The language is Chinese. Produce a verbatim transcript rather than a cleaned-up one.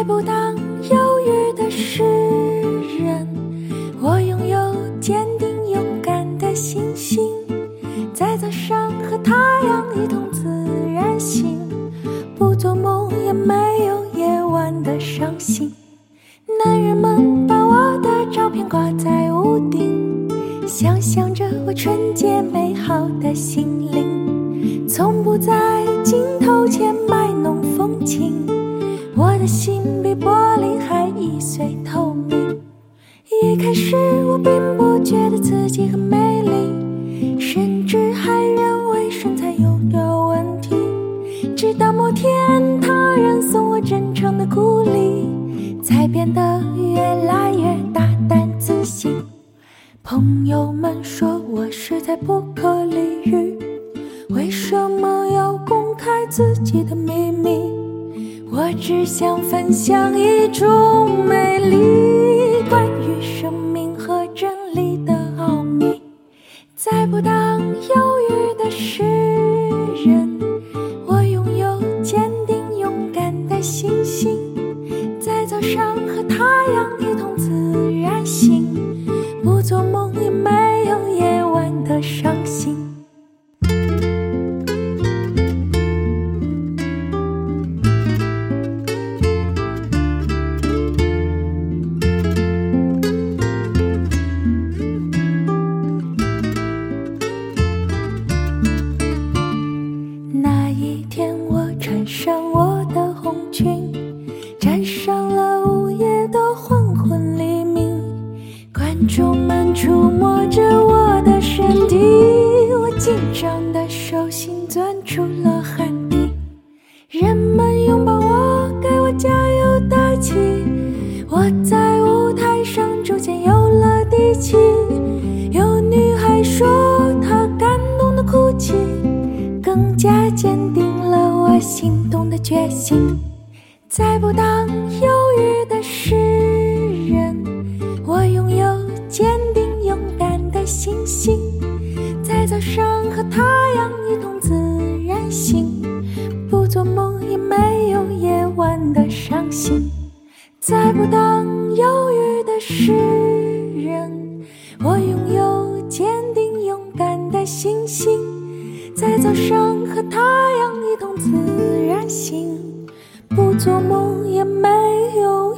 不当忧郁的诗人，我拥有坚定勇敢的信心，在早上和太阳一同自然醒，不做梦也没有夜晚的伤心。男人们把我的照片挂在屋顶，想象着我纯洁美好的心灵，从不在镜头前卖弄风情，我的心比玻璃还易碎透明。一开始我并不觉得自己很美丽，甚至还认为身材有点问题，直到某天他人送我真诚的鼓励，才变得越来越大胆自信。朋友们说我实在不可理喻，为什么要公开自己的秘密？我只想分享一种美丽，关于生命和真理的奥秘。再不当忧郁的诗人，我拥有坚定勇敢的信心，在早上和太阳一同自然醒，不做梦也没有夜晚的伤心。那一天我穿上我的红裙，站上了午夜的黄昏黎明，观众们触摸着我的身体，我紧张的手心钻出了汗滴，人们拥抱我，给我加油打气，我在舞台上逐渐有了底气，有女孩说她感动的哭泣，更加坚定了我心动的决心。再不当忧郁的诗人，我拥有坚定勇敢的信心，在早上和太阳一同自然醒，不做梦也没有夜晚的伤心。再不当忧郁的诗人，我拥有坚定勇敢的信心，在早上和太阳一同自然醒，不做梦也没有